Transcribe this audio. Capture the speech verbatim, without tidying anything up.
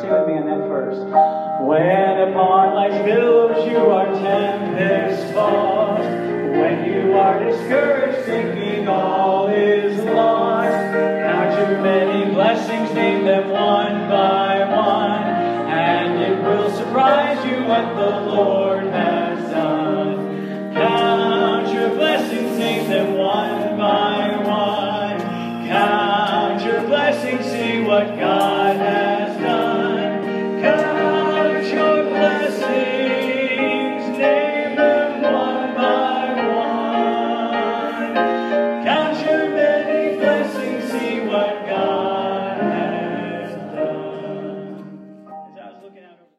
Sing with me on that first. When upon life's billows you are tempest tossed, when you are discouraged, thinking all is lost, count your many blessings, name them one by one, and it will surprise you what the Lord has done. Count your blessings, name them one